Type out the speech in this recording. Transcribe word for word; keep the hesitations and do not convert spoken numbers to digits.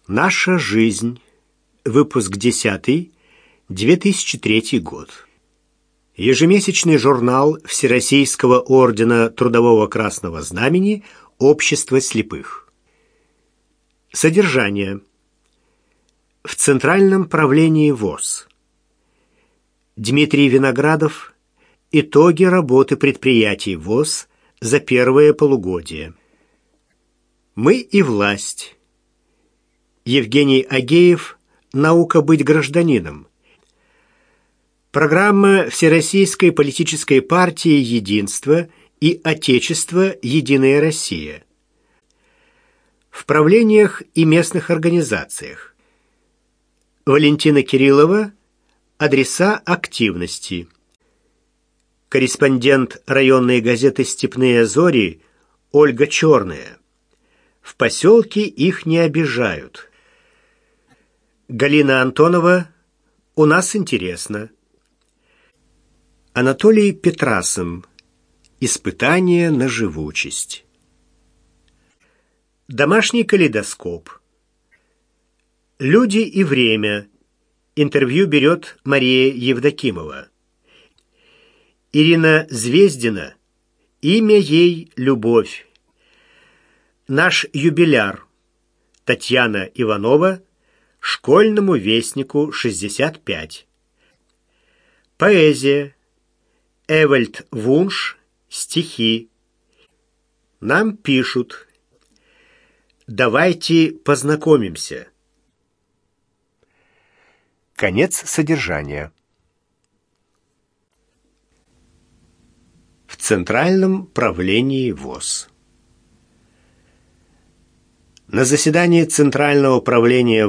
Наша жизнь. Выпуск десятый. две тысячи третий год. Ежемесячный журнал Всероссийского ордена Трудового Красного Знамени «Общество слепых». Содержание. В Центральном правлении ВОС. Дмитрий Виноградов. Итоги работы предприятий ВОС за первое полугодие. Мы и власть. Евгений Агеев. Наука быть гражданином. Программа Всероссийской политической партии «Единство» и Отечество «Единая Россия». В правлениях и местных организациях. Валентина Кириллова. Адреса активности. Корреспондент районной газеты «Степные зори» Ольга Черная. В поселке их не обижают. Галина Антонова. У нас интересно. Анатолий Петрасов. Испытание на живучесть. Домашний калейдоскоп. Люди и время. Интервью берет Мария Евдокимова. Ирина Звездина. Имя ей Любовь. Наш юбиляр. Татьяна Иванова. Школьному вестнику шестьдесят пять. Поэзия. Эвальд Вунш. Стихи. Нам пишут. Давайте познакомимся. Конец содержания. В Центральном правлении ВОС. На заседании Центрального правления